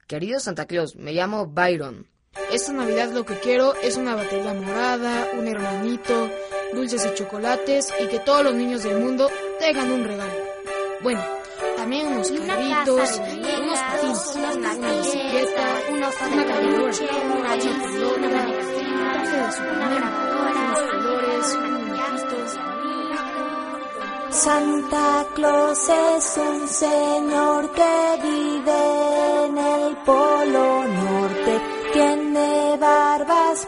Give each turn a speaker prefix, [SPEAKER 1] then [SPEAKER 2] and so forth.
[SPEAKER 1] Querido Santa Claus, me llamo Byron.
[SPEAKER 2] Esta Navidad lo que quiero es una batería morada, un hermanito, dulces y chocolates y que todos los niños del mundo tengan un regalo. Bueno, también unos carritos, unos patines, una bicicleta, una cargadora, una pelota, un traje de Superman, unos colores, un muñequito.
[SPEAKER 3] Santa Claus es un señor que vive en el Polo Norte. Tiene barbas